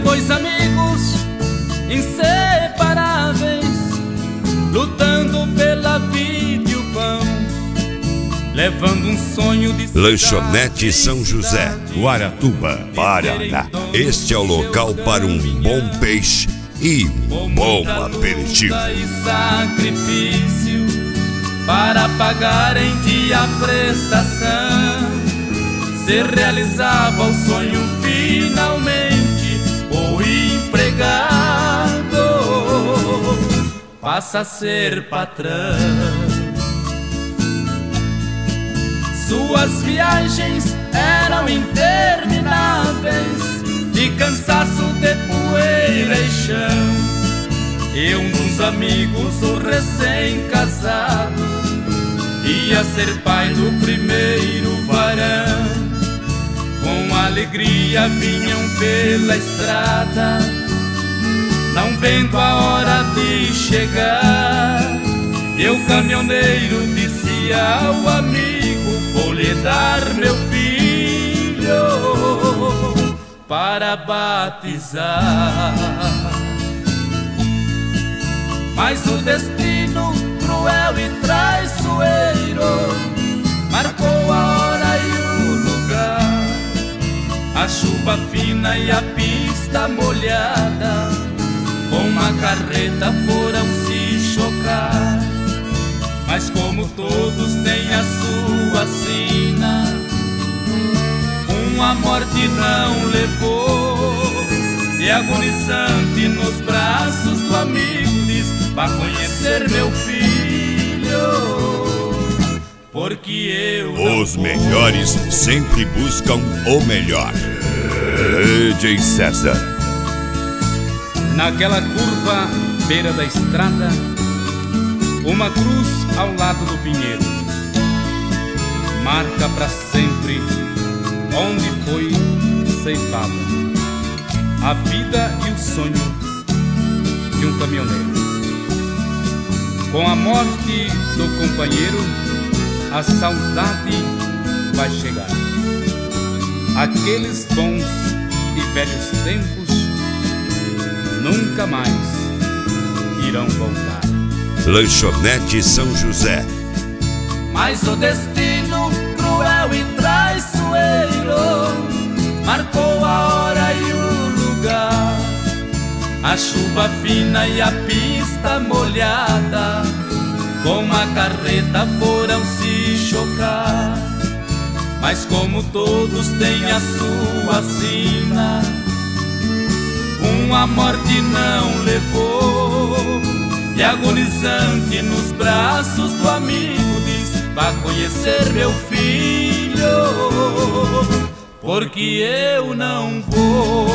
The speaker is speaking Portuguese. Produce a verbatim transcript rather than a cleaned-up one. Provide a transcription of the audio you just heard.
dois amigos inseparáveis, lutando pela vida e o pão, levando um sonho de Lanchonete São José, Guaratuba, Paraná. Este é o local para um bom peixe e um bom aperitivo. E sacrifício para pagar em dia a prestação, se realizava o sonho finalmente. O empregado passa a ser patrão. Suas viagens eram intermináveis, de cansaço, de poeira e chão. E um dos amigos, o recém-casado, ia ser pai do primeiro varão. Com alegria vinham pela estrada, não vendo a hora de chegar. E o caminhoneiro disse ao amigo: vou lhe dar meu filho para batizar. Mas o destino cruel e traiçoeiro marcou a hora e o lugar. A chuva fina e a pista molhada, com uma carreta foram se chocar. Mas como todos têm a sua sina, uma morte não levou. E agonizante nos braços do amigo diz: vá conhecer meu filho, porque eu Os melhores sempre buscam o melhor. D J César. Naquela curva, beira da estrada, uma cruz ao lado do pinheiro, marca pra sempre onde foi ceifada a vida e o sonho de um caminhoneiro. Com a morte do companheiro, a saudade vai chegar. Aqueles bons e velhos tempos nunca mais irão voltar. Lanchonete São José. Mas o destino cruel e traiçoeiro marcou a hora e o lugar. A chuva fina e a pista molhada, com a carreta foram se chocar. Mas como todos têm a sua sina, uma morte não levou. E agonizante nos braços do amigo diz: vá conhecer meu filho, porque eu não vou.